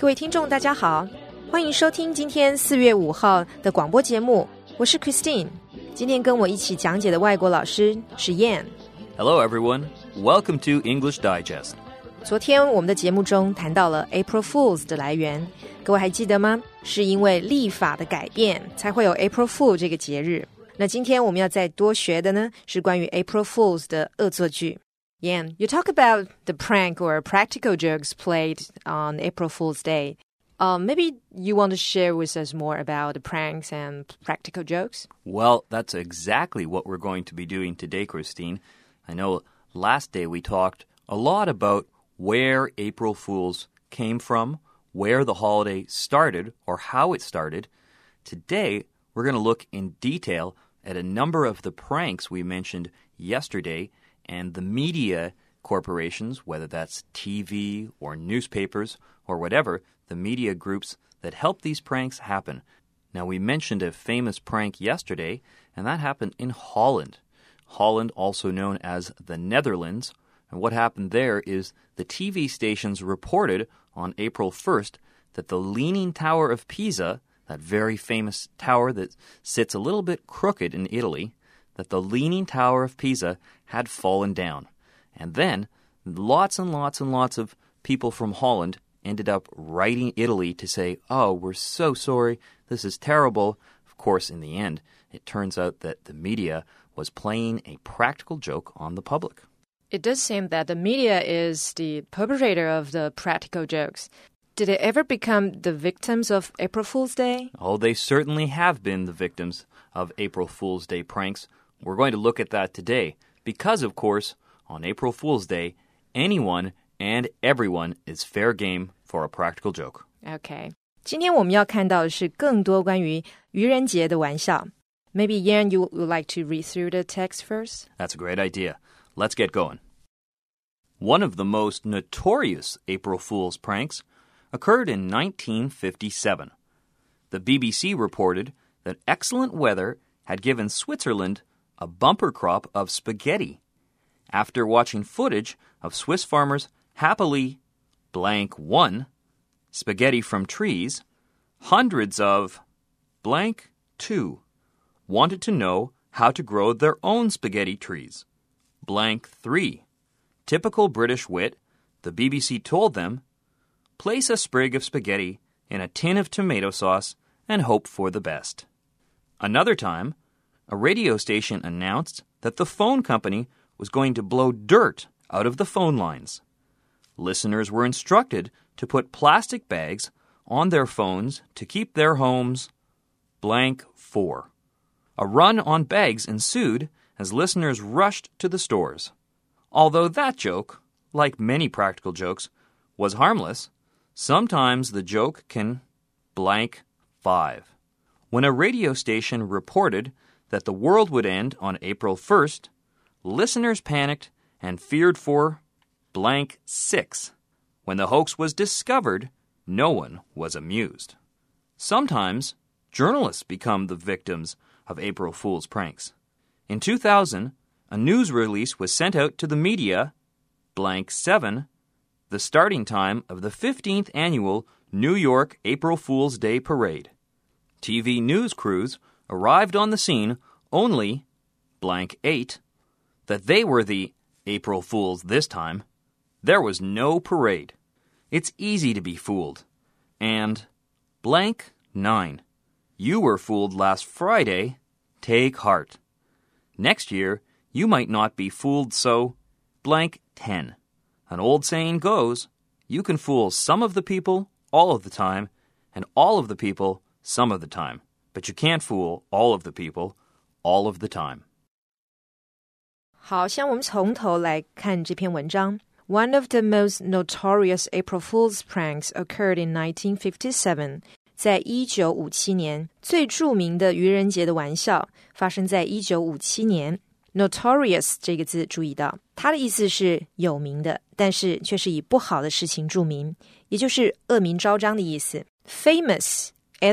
各位听众大家好，欢迎收听今天4月5号的广播节目，我是 Christine。 今天跟我一起讲解的外国老师是 Yan。Hello everyone, welcome to English Digest。 昨天我们的节目中谈到了 April Fools 的来源，各位还记得吗？是因为历法的改变才会有 April Fool 这个节日。那今天我们要再多学的呢，是关于 April Fools 的恶作剧。Yan, you talk about the prank or practical jokes played on April Fool's Day. Maybe you want to share with us more about the pranks and practical jokes? Well, that's exactly what we're going to be doing today, Christine. I know last day we talked a lot about where April Fools came from, where the holiday started, or how it started. Today, we're going to look in detail at a number of the pranks we mentioned yesterday and the media corporations, whether that's TV or newspapers or whatever, the media groups that help these pranks happen. Now, we mentioned a famous prank yesterday, and that happened in Holland. Holland, also known as the Netherlands. And what happened there is the TV stations reported on April 1st that the Leaning Tower of Pisa, that very famous tower that sits a little bit crooked in Italy, that the Leaning Tower of Pisa had fallen down. And then lots and lots and lots of people from Holland ended up writing Italy to say, oh, we're so sorry, this is terrible. Of course, in the end, it turns out that the media was playing a practical joke on the public. It does seem that the media is the perpetrator of the practical jokes. Did they ever become the victims of April Fool's Day? Oh, they certainly have been the victims of April Fool's Day pranks. We're going to look at that today because, of course, on April Fool's Day, anyone and everyone is fair game for a practical joke. Okay. 今天我们要看到的是更多关于愚人节的玩笑。Maybe, Yan, you would like to read through the text first? That's a great idea. Let's get going. One of the most notorious April Fool's pranks occurred in 1957. The BBC reported that excellent weather had given Switzerland a bumper crop of spaghetti. After watching footage of Swiss farmers happily blank one spaghetti from trees, hundreds of blank two wanted to know how to grow their own spaghetti trees. Blank three. Typical British wit, the BBC told them, place a sprig of spaghetti in a tin of tomato sauce and hope for the best. Another time, a radio station announced that the phone company was going to blow dirt out of the phone lines. Listeners were instructed to put plastic bags on their phones to keep their homes blank 4. A run on bags ensued as listeners rushed to the stores. Although that joke, like many practical jokes, was harmless, sometimes the joke can blank 5. When a radio station reported that the world would end on April 1st, listeners panicked and feared for blank 6. When the hoax was discovered, no one was amused. Sometimes, journalists become the victims of April Fool's pranks. In 2000, a news release was sent out to the media, blank 7, the starting time of the 15th annual New York April Fool's Day Parade. TV news crews arrived on the scene only, blank 8, that they were the April Fools this time. There was no parade. It's easy to be fooled. And blank 9. You were fooled last Friday. Take heart. Next year, you might not be fooled, so blank 10. An old saying goes, you can fool some of the people all of the time, and all of the people some of the time. But you can't fool all of the people all of the time. 好，像我们从头来看这篇文章。One of the most notorious April Fool's pranks occurred in 1957. 在1957年，最著名的愚人节的玩笑发生在1957年。Notorious 这个字注意到，它的意思是有名的，但是却是以不好的事情著名，也就是恶名昭彰的意思。Famous,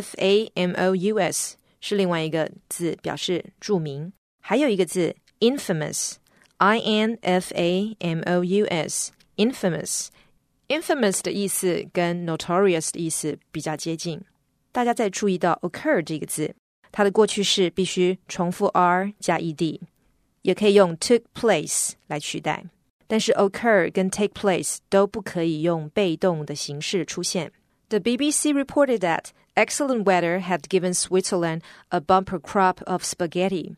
F-A-M-O-U-S 是另外一个字，表示著名。还有一个字 infamous, I-N-F-A-M-O-U-S, infamous Infamous 的意思跟 notorious 的意思比较接近。大家再注意到 occur 这个字，它的过去式必须重复 r 加 ed， 也可以用 took place 来取代。但是 occur 跟 take place 都不可以用被动的形式出现。The BBC reported that excellent weather had given Switzerland a bumper crop of spaghetti.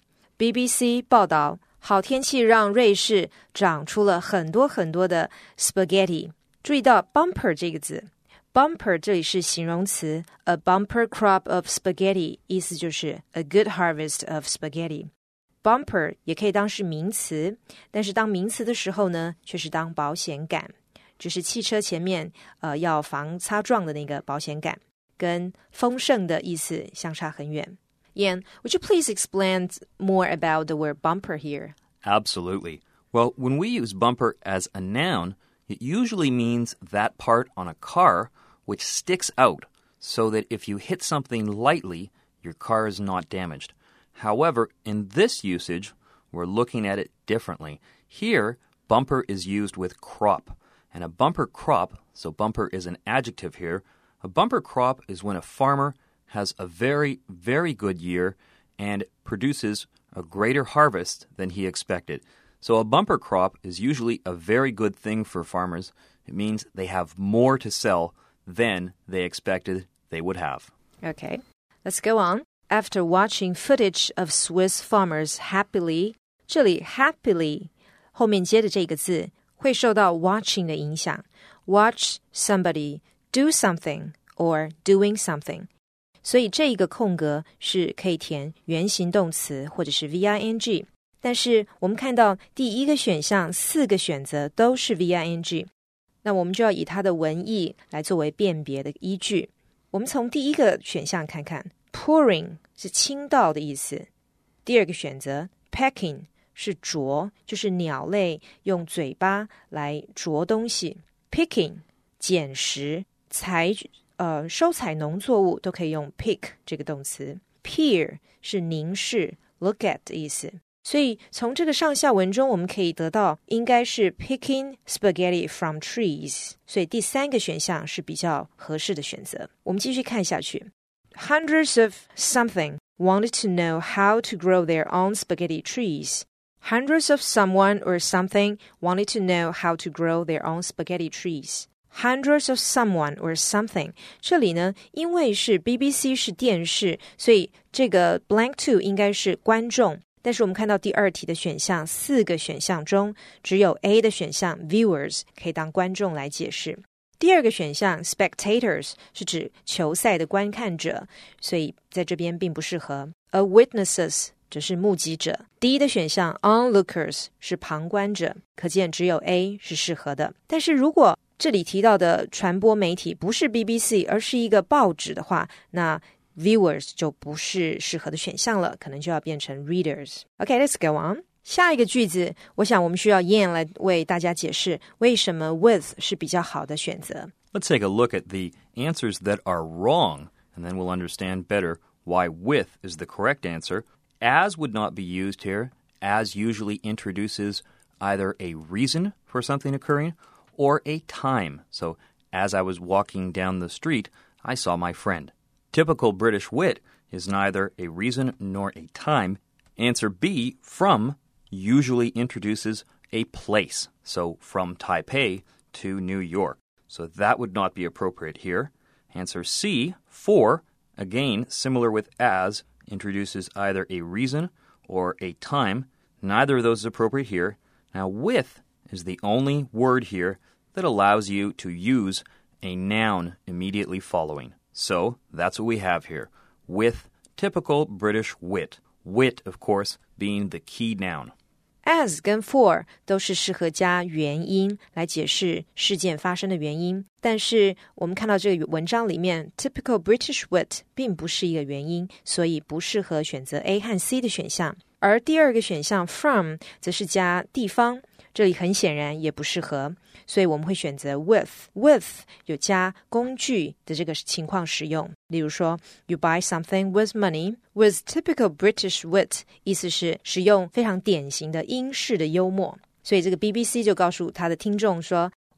BBC 报道，好天气让瑞士长出了很多很多的 spaghetti。注意到 bumper 这个字 ，bumper 这里是形容词 ，a bumper crop of spaghetti 意思就是 a good harvest of spaghetti。Bumper 也可以当是名词，但是当名词的时候呢，却是当保险杆，就是汽车前面要防擦撞的那个保险杆，跟丰盛的意思相差很远。Yan, would you please explain more about the word bumper here? Absolutely. Well, when we use bumper as a noun, it usually means that part on a car which sticks out so that if you hit something lightly, your car is not damaged.However, in this usage, we're looking at it differently. Here, bumper is used with crop. And a bumper crop, so bumper is an adjective here, a bumper crop is when a farmer has a very, very good year and produces a greater harvest than he expected. So a bumper crop is usually a very good thing for farmers. It means they have more to sell than they expected they would have. Okay, let's go on.After watching footage of Swiss farmers happily, 这里 happily 后面接的这个字会受到 watching 的影响。Watch somebody do something or doing something. 所以这一个空格是可以填原形动词或者是 VING。但是我们看到第一个选项4个选择都是 VING， 那我们就要以它的文意来作为辨别的依据。我们从第一个选项看看。Pouring 是倾倒的意思。第二个选择 pecking 是啄，就是鸟类用嘴巴来啄东西。Picking 捡拾，收采农作物都可以用 pick 这个动词。Peer 是凝视 look at 的意思。所以从这个上下文中我们可以得到应该是 picking spaghetti from trees， 所以第3个选项是比较合适的选择。我们继续看下去。Hundreds of something wanted to know how to grow their own spaghetti trees. Hundreds of someone or something wanted to know how to grow their own spaghetti trees. Hundreds of someone or something. 这里呢，因为是 BBC 是电视，所以这个 blank to 应该是观众。但是我们看到第2题的选项4个选项中，只有 A 的选项 viewers 可以当观众来解释。第2个选项 spectators 是指球赛的观看者，所以在这边并不适合。而 witnesses 则是目击者。D 的选项 onlookers 是旁观者，可见只有 A 是适合的。但是如果这里提到的传播媒体不是 BBC 而是一个报纸的话，那 viewers 就不是适合的选项了，可能就要变成 readers。 Okay, let's go on。下一个句子，我想我们需要 Yan 来为大家解释为什么 with 是比较好的选择。 Let's take a look at the answers that are wrong, and then we'll understand better why with is the correct answer. As would not be used here. As usually introduces either a reason for something occurring or a time. So, as I was walking down the street, I saw my friend. Typical British wit is neither a reason nor a time. Answer B, from, usually introduces a place. So, from Taipei to New York. So, that would not be appropriate here. Answer C, for, again, similar with as, introduces either a reason or a time. Neither of those is appropriate here. Now, with is the only word here that allows you to use a noun immediately following. So, that's what we have here. With typical British wit. Wit, of course, being the key noun. As 跟 for 都是适合加原因来解释事件发生的原因，但是我们看到这个文章里面 typical British wit 并不是一个原因，所以不适合选择 A 和 C 的选项。而第2个选项 from 则是加地方，这里很显然也不适合，所以我们会选择 with 有加工具的这个情况使用。例如说 you buy something with money with typical British wit 意思是使用非常典型的英式的幽默，所以这个 BBC 就告诉他的听众说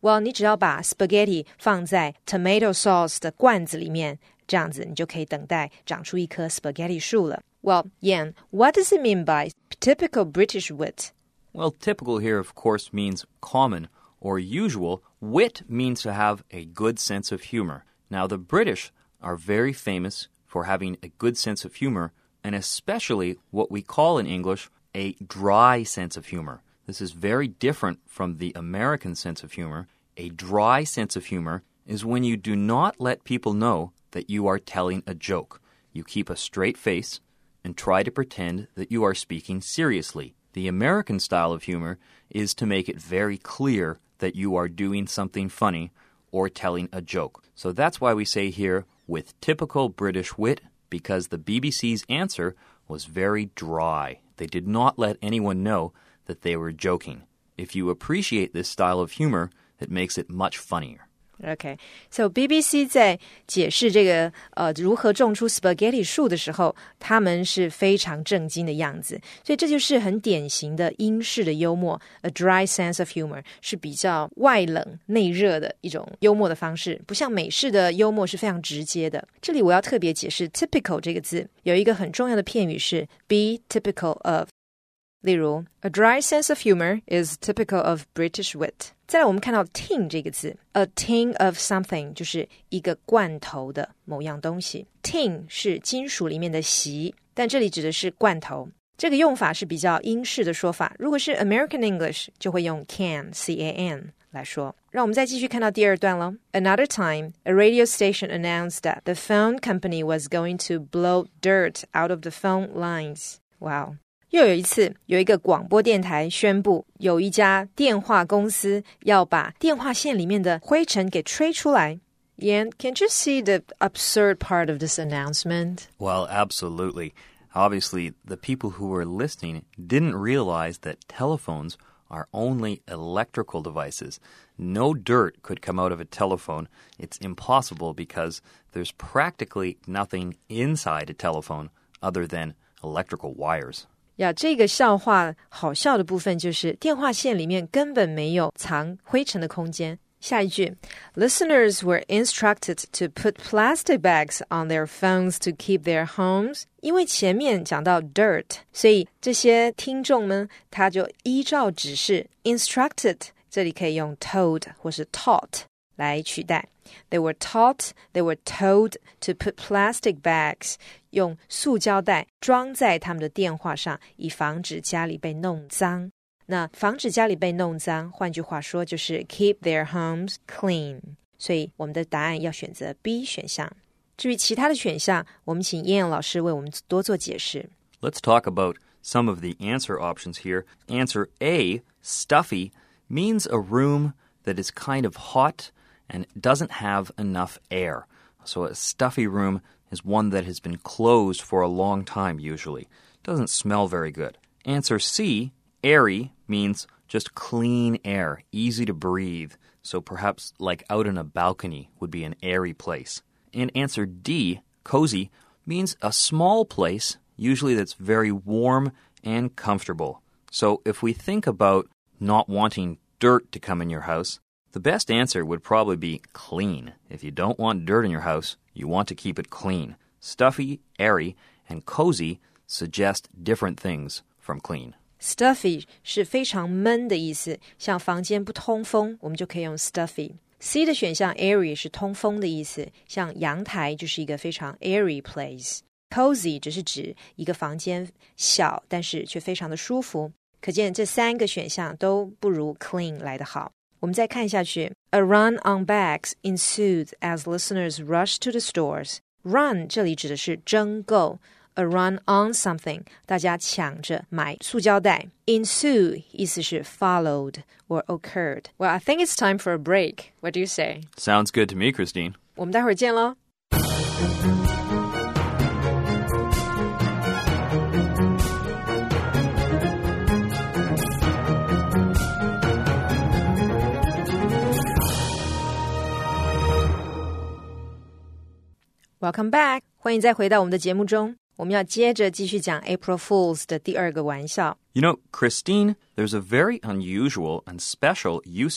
Well, 你只要把 spaghetti 放在 tomato sauce 的罐子里面，这样子你就可以等待长出一棵 spaghetti 树了。Well, Yan, what does it mean by typical British wit? Well, typical here, of course, means common or usual. Wit means to have a good sense of humor. Now, the British are very famous for having a good sense of humor, and especially what we call in English a dry sense of humor. This is very different from the American sense of humor. A dry sense of humor is when you do not let people know that you are telling a joke. You keep a straight face and try to pretend that you are speaking seriously. The American style of humor is to make it very clear that you are doing something funny or telling a joke. So that's why we say here, with typical British wit, because the BBC's answer was very dry. They did not let anyone know that they were joking. If you appreciate this style of humor, it makes it much funnier. Okay, so BBC 在解释这个如何种出 spaghetti 树的时候，他们是非常震惊的样子，所以这就是很典型的英式的幽默 ，a dry sense of humor 是比较外冷内热的一种幽默的方式，不像美式的幽默是非常直接的。这里我要特别解释 typical 这个字，有一个很重要的片语是 be typical of。例如 A dry sense of humor is typical of British wit. 再来我们看到 tin 这个字 A tin of something 就是一个罐头的某样东西 Tin 是金属里面的锡，但这里指的是罐头。这个用法是比较英式的说法，如果是 American English 就会用 can, C-A-N 来说。让我们再继续看到第二段咯。Another time, a radio station announced that the phone company was going to blow dirt out of the phone lines. Wow.又有一次，有一个广播电台宣布，有一家电话公司要把电话线里面的灰尘给吹出来。Yan, can't you see the absurd part of this announcement? Well, absolutely. Obviously, the people who were listening didn't realize that telephones are only electrical devices. No dirt could come out of a telephone. It's impossible because there's practically nothing inside a telephone other than electrical wires. 这个笑话好笑的部分就是电话线里面根本没有藏灰尘的空间。下一句 Listeners were instructed to put plastic bags on their phones to keep their homes. 因为前面讲到 dirt, 所以这些听众们他就依照指示 instructed, 这里可以用 told 或是 taught来取代。They were taught, they were told to put plastic bags, 用塑胶袋装在他们的电话上，以防止家里被弄脏。那防止家里被弄脏，换句话说就是 keep their homes clean. 所以我们的答案要选择 B 选项。至于其他的选项，我们请燕阳老师为我们多做解释。 Let's talk about some of the answer options here. Answer A, stuffy, means a room that is kind of hot and doesn't have enough air. So a stuffy room is one that has been closed for a long time usually. Doesn't smell very good. Answer C, airy, means just clean air, easy to breathe. So perhaps like out on a balcony would be an airy place. And answer D, cozy, means a small place, usually that's very warm and comfortable. So if we think about not wanting dirt to come in your house, the best answer would probably be clean. If you don't want dirt in your house, you want to keep it clean. Stuffy, airy, and cozy suggest different things from clean. Stuffy 是非常闷的意思，像房间不通风，我们就可以用 stuffy。C 的选项 airy 是通风的意思，像阳台就是一个非常 airy place。Cozy 只是指一个房间小，但是却非常的舒服。可见这三个选项都不如 clean 来得好。我们再看下去 A run on bags ensued as listeners rushed to the stores. Run 这里指的是争购。A run on something 大家抢着买塑胶袋。Ensue 意思是 followed or occurred. Well, I think it's time for a break. What do you say? Sounds good to me, Christine. 我们待会儿见咯。Welcome back. 欢迎再回到我们的节目中。我们要接着继续讲 April Fools 的第二个玩笑。 You know, Christine, there's a very unusual and special usage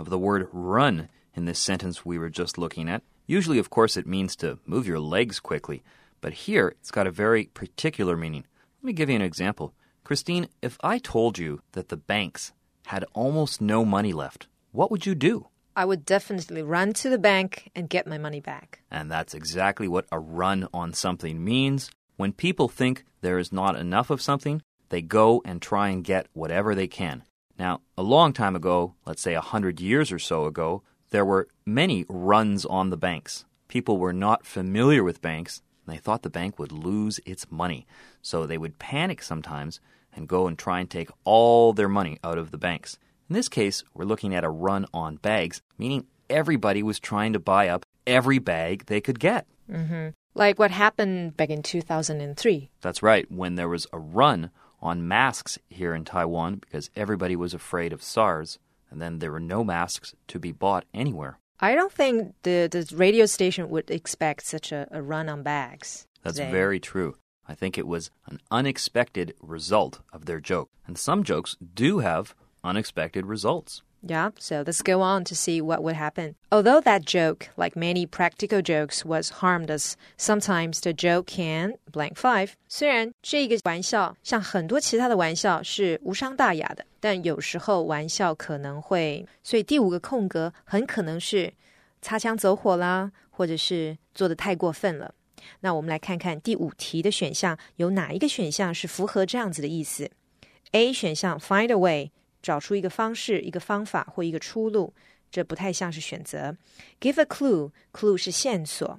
of the word run in this sentence we were just looking at. Usually, of course, it means to move your legs quickly, but here it's got a very particular meaning. Let me give you an example. Christine, if I told you that the banks had almost no money left, what would you do? I would definitely run to the bank and get my money back. And that's exactly what a run on something means. When people think there is not enough of something, they go and try and get whatever they can. Now, a long time ago, let's say 100 years or so ago, there were many runs on the banks. People were not familiar with banks, and they thought the bank would lose its money. So they would panic sometimes and go and try and take all their money out of the banks. In this case, we're looking at a run on bags, meaning everybody was trying to buy up every bag they could get. Mm-hmm. Like what happened back in 2003. That's right, when there was a run on masks here in Taiwan because everybody was afraid of SARS, and then there were no masks to be bought anywhere. I don't think the radio station would expect such a run on bags. That's very true. I think it was an unexpected result of their joke. And some jokes do have unexpected results. Yeah, so let's go on to see what would happen. Although that joke, like many practical jokes, was harmed us, sometimes the joke can blank 5. 虽然这个玩笑像很多其他的玩笑是无伤大雅的，但有时候玩笑可能会，所以第5个空格很可能是擦枪走火啦，或者是做得太过分了。那我们来看看第5题的选项有哪一个选项是符合这样子的意思。 A 选项 find a way， 找出一个方式、一个方法或一个出路，这不太像是选择。 Give a clue， clue 是线索。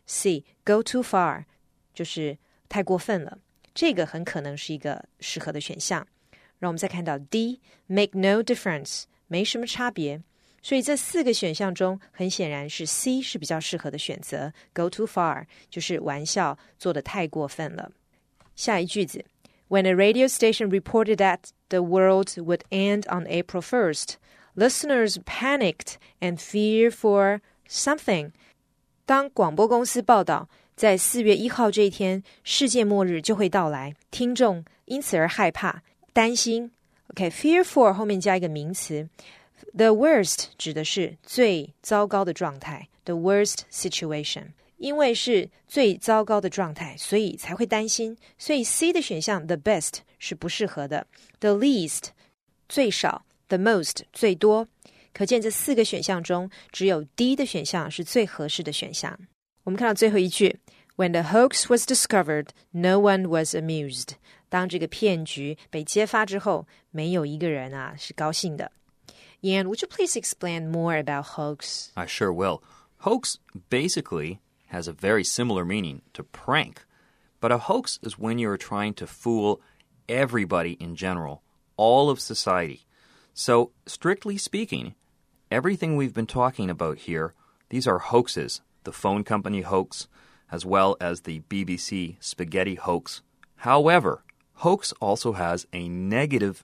C go too far， 就是太过分了，这个很可能是一个适合的选项。让我们再看到 D make no difference， 没什么差别。所以这4个选项中，很显然是 C 是比较适合的选择。 Go too far 就是玩笑做得太过分了。下一句子 When a radio station reported that the world would end on April 1st, listeners panicked and feared for something. 当广播公司报道在4月1号这一天世界末日就会到来，听众因此而害怕、担心。OK, fear for 后面加一个名词。The worst 指的是最糟糕的状态 The worst situation 因为是最糟糕的状态所以才会担心所以 C 的选项 The best 是不适合的 The least 最少 The most 最多可见这4个选项中只有 D 的选项是最合适的选项我们看到最后一句 When the hoax was discovered, no one was amused 当这个骗局被揭发之后没有一个人是高兴的Yan, would you please explain more about hoax? I sure will. Hoax basically has a very similar meaning to prank. But a hoax is when you're trying to fool everybody in general, all of society. So, strictly speaking, everything we've been talking about here, these are hoaxes. The phone company hoax, as well as the BBC spaghetti hoax. However, hoax also has a negative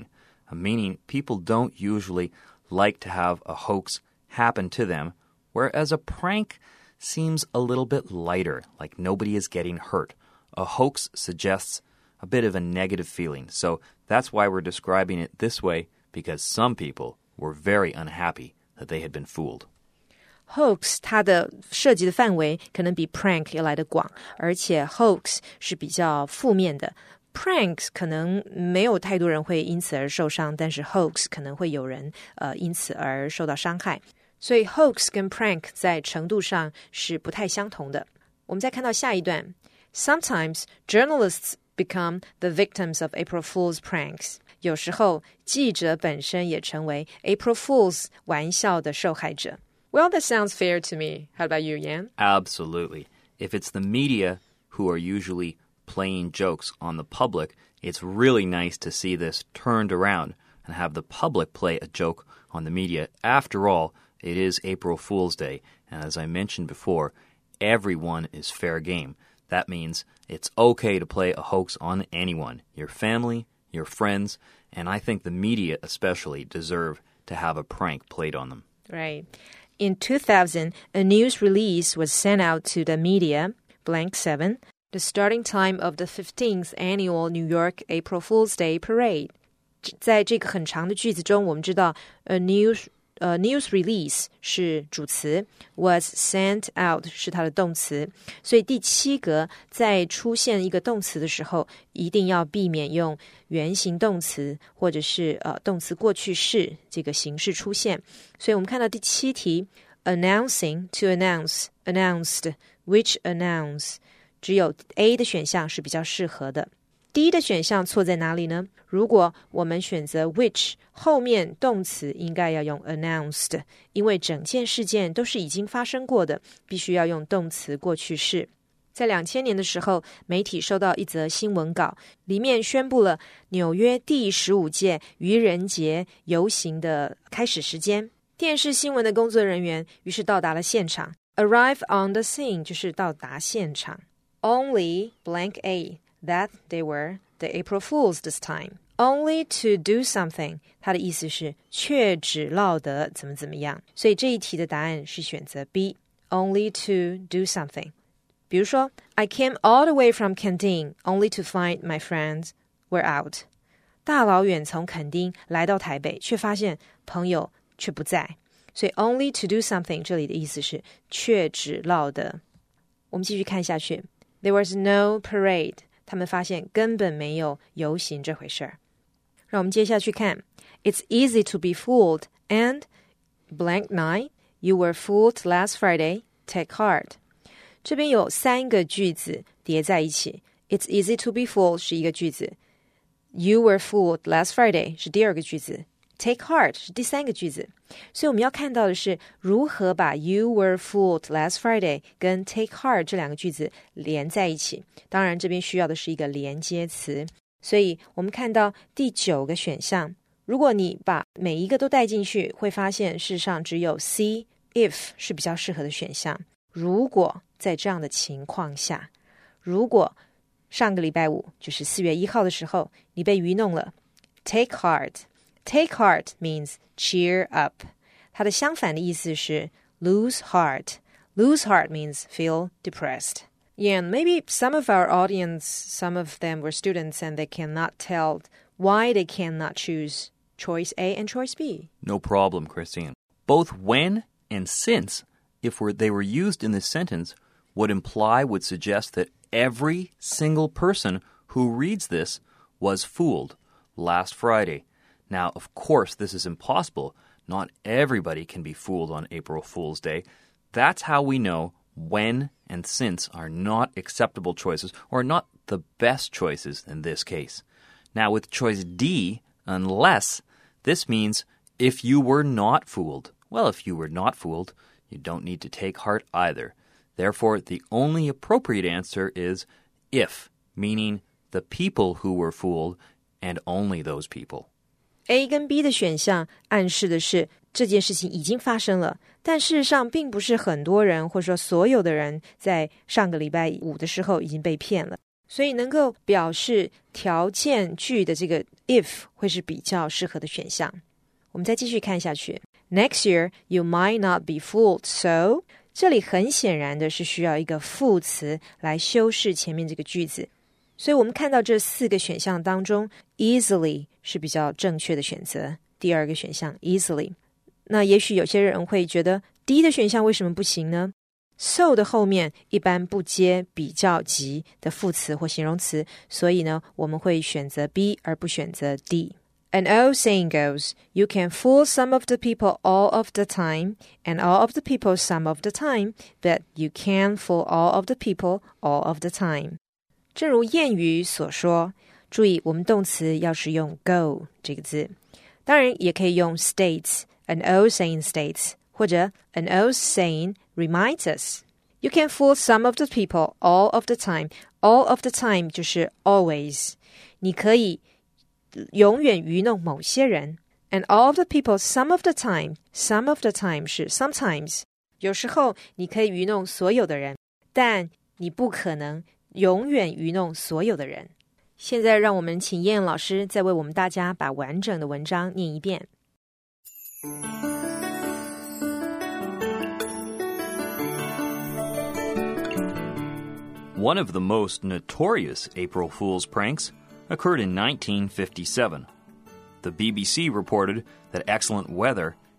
meaning people don't usually like to have a hoax happen to them, whereas a prank seems a little bit lighter, like nobody is getting hurt. A hoax suggests a bit of a negative feeling, so that's why we're describing it this way, because some people were very unhappy that they had been fooled. Hoax 它的涉及的范围可能比 prank 要来得广，而且 hoax 是比较负面的。Pranks 可能没有太多人会因此而受伤，但是 hoax 可能会有人因此而受到伤害。所以 hoax 跟 prank 在程度上是不太相同的。我们再看到下一段 Sometimes journalists become the victims of April Fool's pranks. 有时候记者本身也成为 April Fool's 玩笑的受害者。Well, that sounds fair to me. How about you, Yan? Absolutely. If it's the media who are usually playing jokes on the public, it's really nice to see this turned around and have the public play a joke on the media. After all, it is April Fool's Day, and as I mentioned before, everyone is fair game. That means it's okay to play a hoax on anyone, your family, your friends, and I think the media especially deserve to have a prank played on them. Right. In 2000, a news release was sent out to the media, blank 7, the starting time of the 15th annual New York April Fool's Day Parade. 在这个很长的句子中，我们知道 a news news release 是主词 was sent out 是它的动词，所以第7格在出现一个动词的时候，一定要避免用原形动词或者是动词过去式这个形式出现。所以我们看到第7题 announcing to announce announced which announce 只有 A 的选项是比较适合的。D 的选项错在哪里呢？如果我们选择 which 后面动词应该要用 announced， 因为整件事件都是已经发生过的，必须要用动词过去式。在2000年的时候，媒体收到一则新闻稿，里面宣布了纽约第15届愚人节游行的开始时间。电视新闻的工作人员于是到达了现场 arrive on the scene 就是到达现场。 Only blank A that they were the April Fools this time. Only to do something 它的意思是却只落得怎么怎么样，所以这一题的答案是选择 B Only to do something。 比如说 I came all the way from Kending only to find my friends were out。 大老远从垦丁来到台北，却发现朋友却不在，所以 only to do something 这里的意思是却只落得。我们继续看下去 There was no parade， 他们发现根本没有游行这回事儿。让我们接下去看 It's easy to be fooled and blank 9 You were fooled last Friday, take heart。 这边有3个句子叠在一起， It's easy to be fooled 是一个句子， You were fooled last Friday 是第2个句子， Take heart 是第3个句子。所以我们要看到的是如何把 You were fooled last Friday 跟 take heart 这2个句子连在一起。当然这边需要的是一个连接词，所以我们看到第9个选项，如果你把每一个都带进去，会发现事实上只有 C if 是比较适合的选项。如果在这样的情况下，如果上个礼拜五就是4月1号的时候你被愚弄了， take heart Take heart means cheer up， 它的相反的意思是 lose heart Lose heart means feel depressed. Yeah, and maybe some of our audience, some of them were students and they cannot tell why they cannot choose choice A and choice B. No problem, Christine. Both when and since, if they were used in this sentence, would suggest that every single person who reads this was fooled last Friday. Now, of course, this is impossible. Not everybody can be fooled on April Fool's Day. That's how we know when and since are not acceptable choices or not the best choices in this case. Now, with choice D, unless, this means if you were not fooled. Well, if you were not fooled, you don't need to take heart either. Therefore, the only appropriate answer is if, meaning the people who were fooled and only those people. A 跟 B 的选项暗示的是这件事情已经发生了，但事实上并不是很多人或者说所有的人在上个礼拜五的时候已经被骗了，所以能够表示条件句的这个 if 会是比较适合的选项。我们再继续看下去 Next year, you might not be fooled, so 这里很显然的是需要一个副词来修饰前面这个句子，所以我们看到这4个选项当中 easily 是比较正确的选择，第2个选项 easily。 那也许有些人会觉得 D 的选项为什么不行呢？ so 的后面一般不接比较级的副词或形容词，所以呢我们会选择 B 而不选择 D。 An old saying goes, you can fool some of the people all of the time and all of the people some of the time, but you can't fool all of the people all of the time。正如谚语所说，注意我们动词要使用 go 这个字，当然也可以用 states, an old saying states, 或者 an old saying reminds us. You can fool some of the people all of the time. All of the time 就是 always. 你可以永远愚弄某些人。And all of the people some of the time. Some of the time 是 sometimes. 有时候你可以愚弄所有的人，但你不可能永远愚弄所有的人。现在让我们请燕老师再为我们大家把完整的文章念一遍。 One of the most notorious April Fool's pranks occurred in 1957. The BBC reported that excellent weather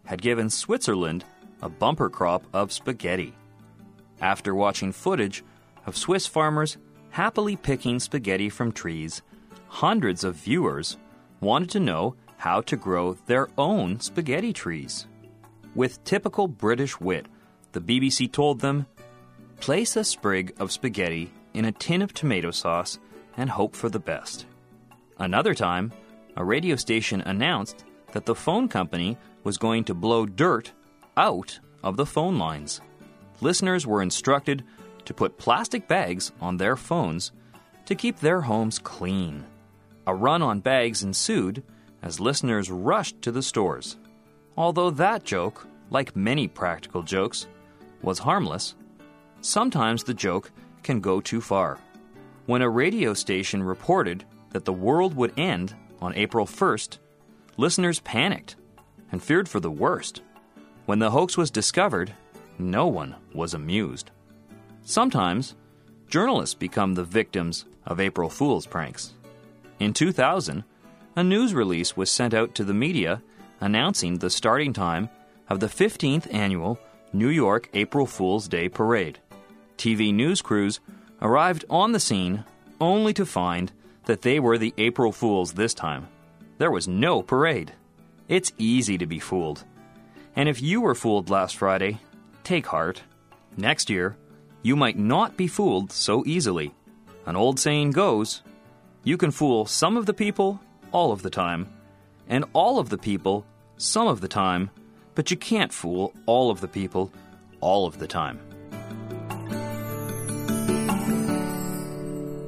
had given Switzerland a bumper crop of spaghetti. After watching footage of Swiss farmers happily picking spaghetti from trees, hundreds of viewers wanted to know how to grow their own spaghetti trees. With typical British wit, the BBC told them, "Place a sprig of spaghetti in a tin of tomato sauce and hope for the best." Another time, a radio station announced that the phone company was going to blow dirt out of the phone lines. Listeners were instructed to put plastic bags on their phones to keep their homes clean. A run on bags ensued as listeners rushed to the stores. Although that joke, like many practical jokes, was harmless, sometimes the joke can go too far. When a radio station reported that the world would end on April 1st, listeners panicked and feared for the worst. When the hoax was discovered, no one was amused. Sometimes, journalists become the victims of April Fool's pranks. In 2000, a news release was sent out to the media announcing the starting time of the 15th annual New York April Fool's Day Parade. TV news crews arrived on the scene only to find that they were the April Fools this time. There was no parade. It's easy to be fooled. And if you were fooled last Friday, take heart. Next year, you might not be fooled so easily. An old saying goes, you can fool some of the people all of the time, and all of the people some of the time, but you can't fool all of the people all of the time.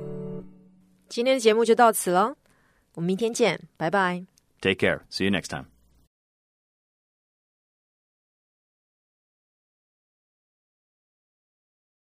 今天的节目就到此了，我们明天见，拜拜。 Take care. See you next time.